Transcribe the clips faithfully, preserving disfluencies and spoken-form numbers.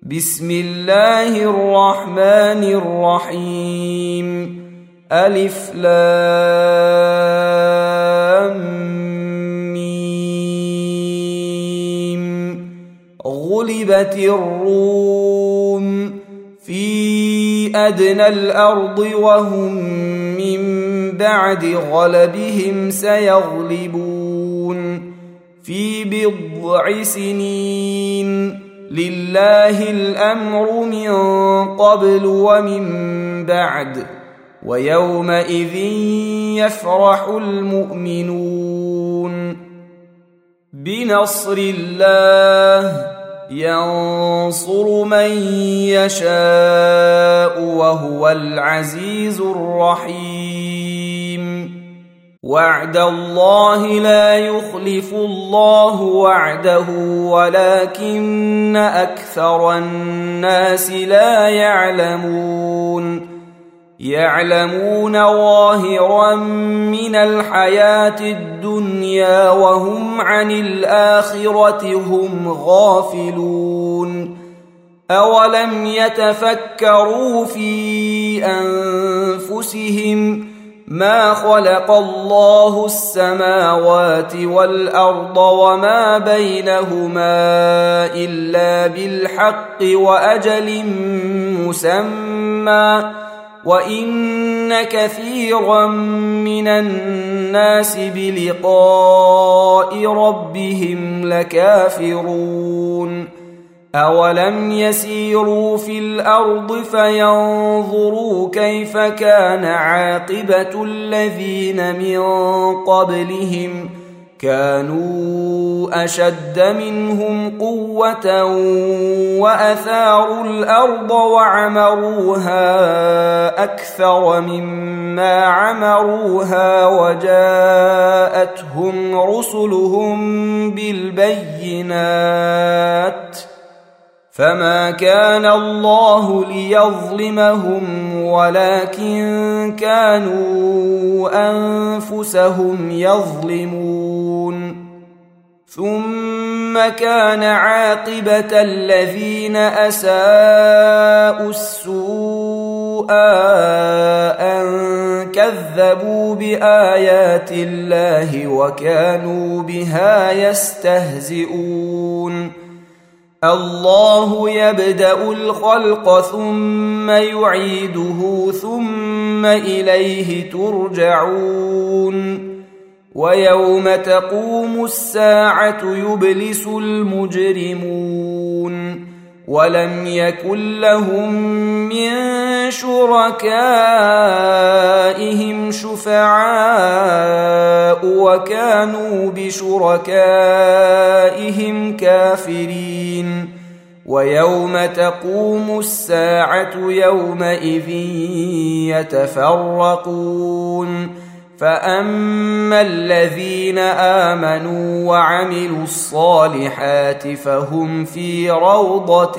بسم الله الرحمن الرحيم. ألف لام ميم. غلبت الروم في أدنى الأرض وهم من بعد غلبهم سيغلبون في بضع سنين. لله الأمر من قبل ومن بعد ويومئذ يفرح المؤمنون. بنصر الله ينصر من يشاء وهو العزيز الرحيم. وعد الله لا يخلف الله وعده ولكن أكثر الناس لا يعلمون. يعلمون ظاهرا من الحياة الدنيا وهم عن الآخرة هم غافلون. أولم يتفكروا في أنفسهم ما خلق الله السماوات والأرض وما بينهما إلا بالحق وأجل مسمى وإن كثيرا من الناس بلقاء ربهم لكافرون. أولم يسيروا في الأرض فينظروا كيف كان عاقبة الذين من قبلهم كانوا أشد منهم قوة وأثاروا الأرض وعمروها أكثر مما عمروها وجاءتهم رسلهم بالبينات فما كان الله ليظلمهم ولكن كانوا أنفسهم يظلمون. ثم كان عاقبة الذين أساءوا السوء أن كذبوا بآيات الله وكانوا بها يستهزئون. الله يبدأ الخلق ثم يعيده ثم إليه ترجعون. ويوم تقوم الساعة يبلس المجرمون ولم يكن لهم من شركائهم شفعاء وكانوا بشركائهم كافرين. ويوم تقوم الساعة يومئذ يتفرقون. فأما الذين آمنوا وعملوا الصالحات فهم في روضة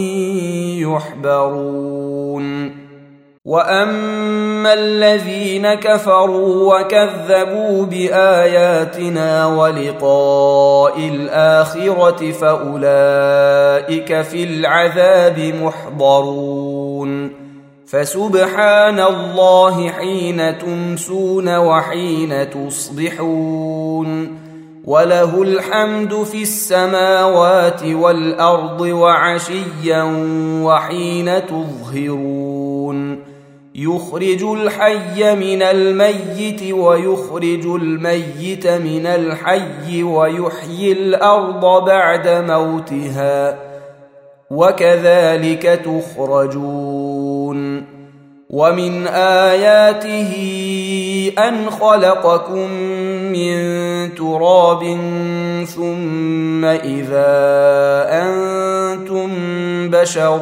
يحبرون. وأما الذين كفروا وكذبوا بآياتنا ولقاء الآخرة فأولئك في العذاب محضرون. فسبحان الله حين تمسون وحين تصبحون وله الحمد في السماوات والأرض وعشيا وحين تظهرون. يخرج الحي من الميت ويخرج الميت من الحي ويحيي الأرض بعد موتها وكذلك تخرجون. ومن آياته أن خلقكم من تراب ثم إذا أنتم بشر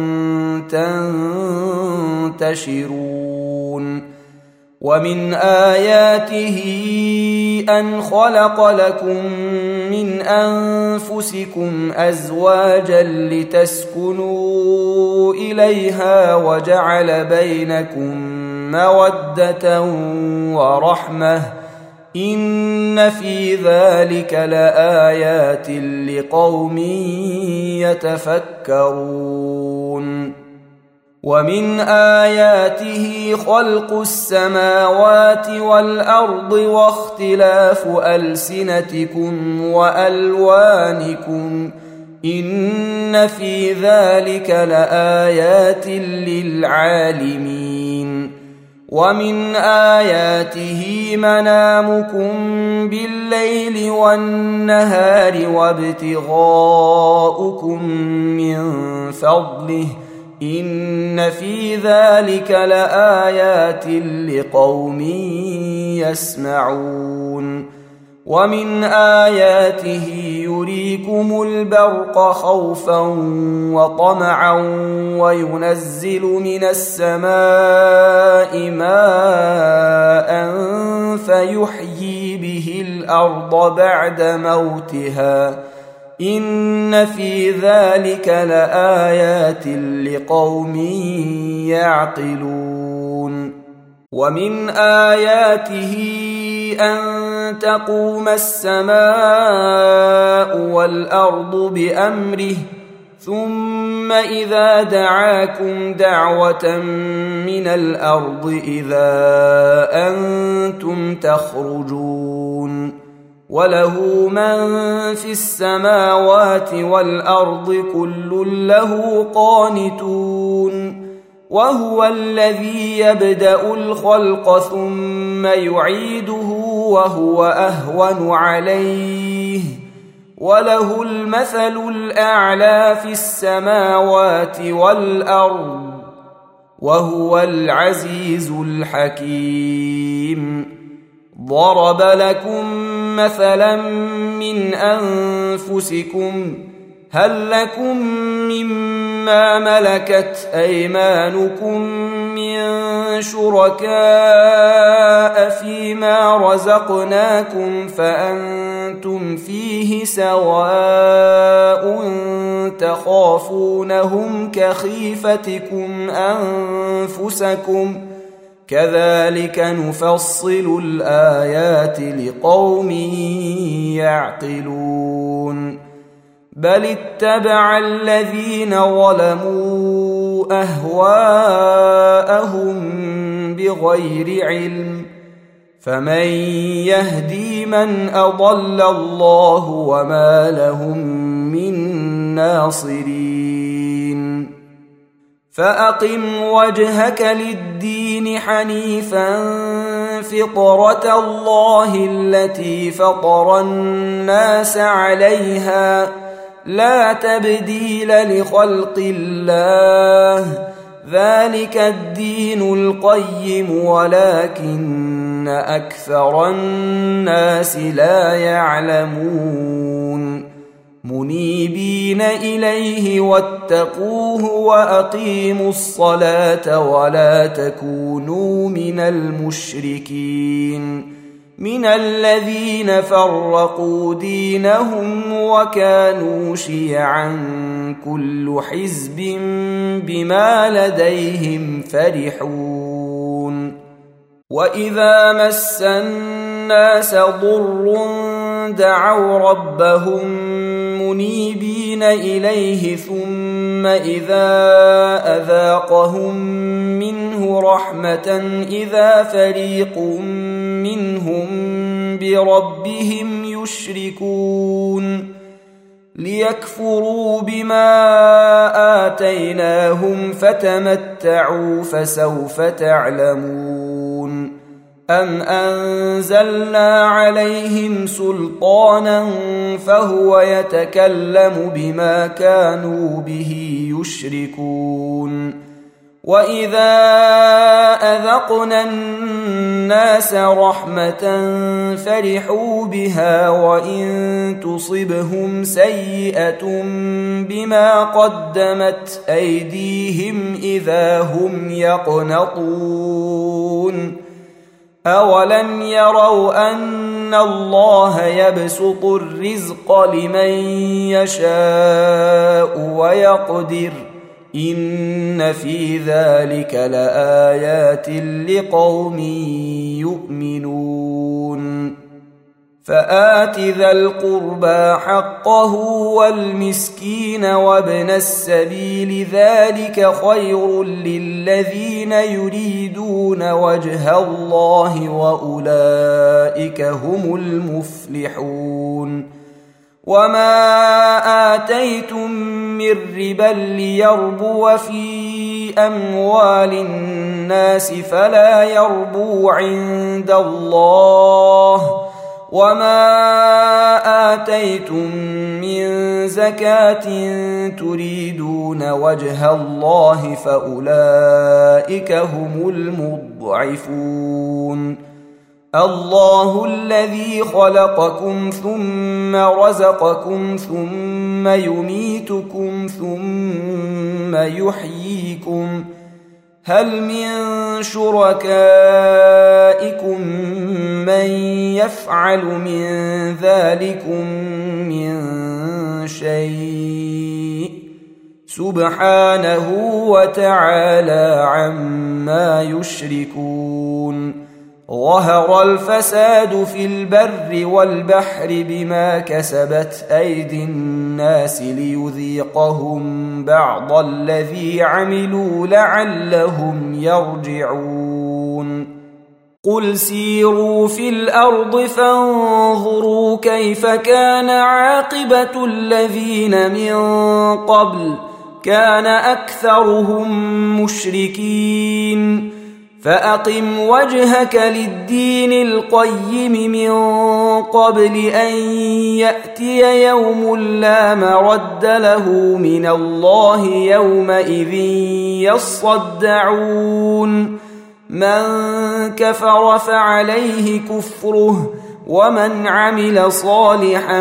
تنتشرون. ومن آياته أن خلق لكم من أنفسكم أزواجا لتسكنوا إليها وجعل بينكم مودة ورحمة إن في ذلك لآيات لقوم يتفكرون ومن آياته خلق السماوات والأرض واختلاف ألسنتكم وألوانكم إن في ذلك لآيات للعالمين ومن آياته منامكم بالليل والنهار وابتغاؤكم من فضله إن في ذلك لآيات لقوم يسمعون ومن آياته يريكم البرق خوفا وطمعا وينزل من السماء ماء فيحيي به الأرض بعد موتها إن في ذلك لآيات لقوم يعقلون ومن آياته أن تقوم السماء والأرض بأمره ثم إذا دعاكم دعوة من الأرض إذا أنتم تخرجون وله من في السماوات والأرض كل له قانتون وهو الذي يبدأ الخلق ثم يعيده وهو أهون عليه وله المثل الأعلى في السماوات والأرض وهو العزيز الحكيم ضرب لكم مثلا من أنفسكم هل لكم مما ملكت أيمانكم من شركاء فيما رزقناكم فأنتم فيه سواء تخافونهم كخيفتكم أنفسكم كذلك نفصل الآيات لقوم يعقلون بل اتبع الذين ظلموا أهواءهم بغير علم فمن يهدي من أضل الله وما لهم من ناصرين فأقم وجهك للدين حنيفا فطرة الله التي فطر الناس عليها لا تبديل لخلق الله ذلك الدين القيم ولكن أكثر الناس لا يعلمون منيبين إليه واتقوه وأقيموا الصلاة ولا تكونوا من المشركين من الذين فرقوا دينهم وكانوا شيعا كل حزب بما لديهم فرحون وإذا مس الناس ضر دعوا ربهم منيبين إليه ثم إذا أذاقهم منه رحمة إذا فريق منهم بربهم يشركون ليكفروا بما آتيناهم فتمتعوا فسوف تعلمون أم أنزلنا عليهم سلطانا فهو يتكلم بما كانوا به يشركون وإذا أذقنا الناس رحمة فرحوا بها وإن تصبهم سيئة بما قدمت أيديهم إذا هم يقنطون أولم يروا أن الله يبسط الرزق لمن يشاء ويقدر إن في ذلك لآيات لقوم يؤمنون فآت ذا القربى حقه والمسكين وابن السبيل ذلك خير للذين يريدون وجه الله وأولئك هم المفلحون وما آتيتم من ربا ليربو في أموال الناس فلا يربو عند الله وما آتيتم من زكاة تريدون وجه الله فأولئك هم المضعفون الله الذي خلقكم ثم رزقكم ثم يميتكم ثم يحييكم هل من شركائكم من يفعل من ذلكم من شيء سبحانه وتعالى عما يشركون ظهر الفساد في البر والبحر بما كسبت أيدي الناس ليذيقهم بعض الذي عملوا لعلهم يرجعون قل سيروا في الأرض فانظروا كيف كان عاقبة الذين من قبل كان أكثرهم مشركين فأقم وجهك للدين القيم من قبل أن يأتي يوم لا مرد له من الله يومئذ يصدعون من كفر فعليه كفره ومن عمل صالحا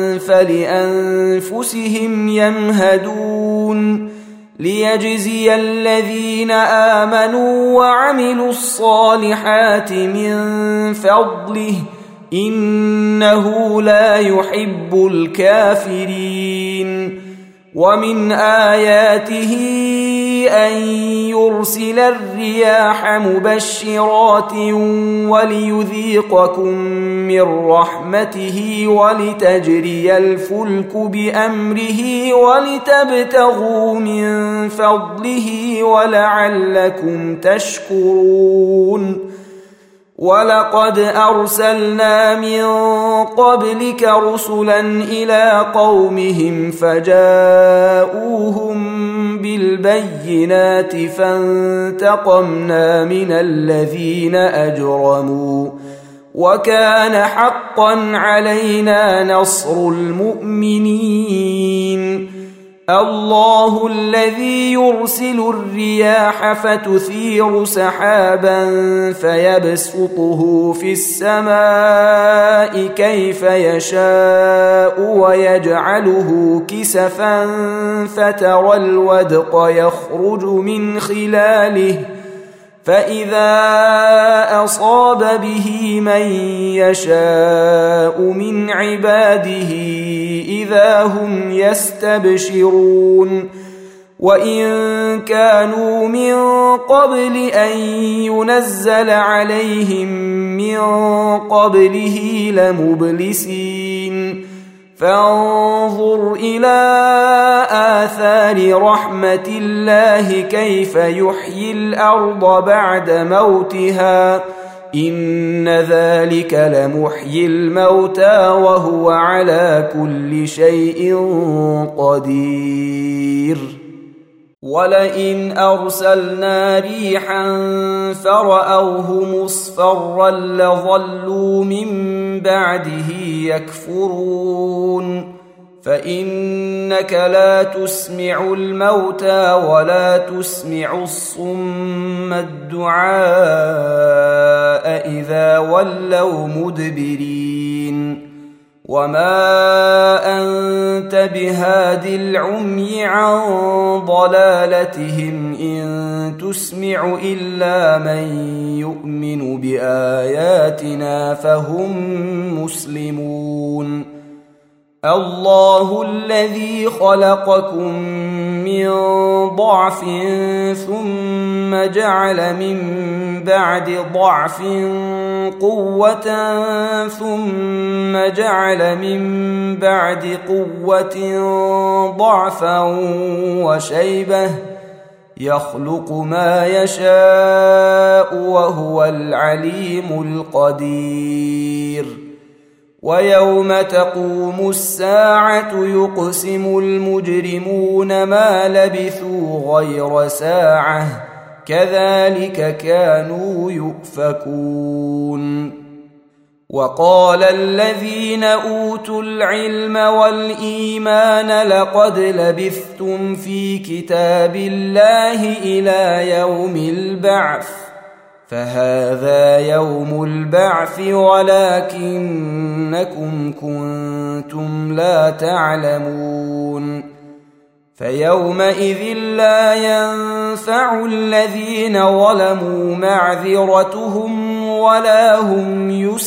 فلأنفسهم يمهدون ليجزي الذين آمنوا وعملوا الصالحات من فضله إنه لا يحب الكافرين ومن آياته أن يرسل الرياح مبشرات وليذيقكم من رحمته ولتجري الفلك بأمره ولتبتغوا من فضله ولعلكم تشكرون ولقد أرسلنا من قبلك رسلا إلى قومهم فجاءوهم بالبينات فانتقمنا من الذين أجرموا وكان حقا علينا نصر المؤمنين الله الذي يرسل الرياح فتثير سحابا فيبسطه في السماء كيف يشاء ويجعله كسفا فترى الودق يخرج من خلاله فإذا أصاب به من يشاء من عباده إذا هم يستبشرون وإن كانوا من قبل أن ينزل عليهم من قبله لمبلسين فانظر إلى آثار رحمة الله كيف يحيي الأرض بعد موتها إن ذلك لمحيي الموتى وهو على كل شيء قدير ولئن أرسلنا ريحا فرأوه مصفرا لظلوا من بعده يكفرون فإنك لا تسمع الموتى ولا تسمع الصم الدعاء إذا ولوا مدبرين وما أنت بهاد العمي عن ضلالتهم إن تسمع إلا من يؤمن بآياتنا فهم مسلمون الله الذي خلقكم من ضعف ثم جعل من بعد ضعف قوة ثم جعل من بعد قوة ضعفا وشيبة يخلق ما يشاء وهو العليم القدير ويوم تقوم الساعة يقسم المجرمون ما لبثوا غير ساعة كذلك كانوا يؤفكون وقال الذين أوتوا العلم والإيمان لقد لبثتم في كتاب الله إلى يوم البعث فهذا يوم البعث ولكنكم كنتم لا تعلمون فيومئذ لا ينفع الذين ظلموا معذرتهم ولا هم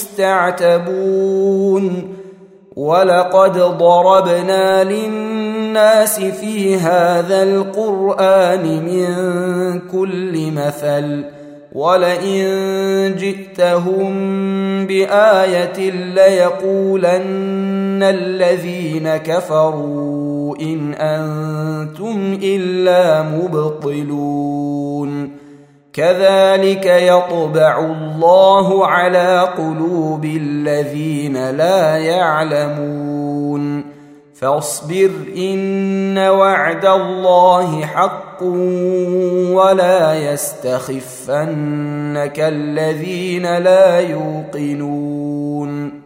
يستعتبون ولقد ضربنا للناس في هذا القرآن من كل مثل ولئن جئتهم بآية ليقولن الذين كفروا إن أنتم إلا مبطلون كذلك يطبع الله على قلوب الذين لا يعلمون فاصبر إن وعد الله حق ولا يستخفنك الذين لا يوقنون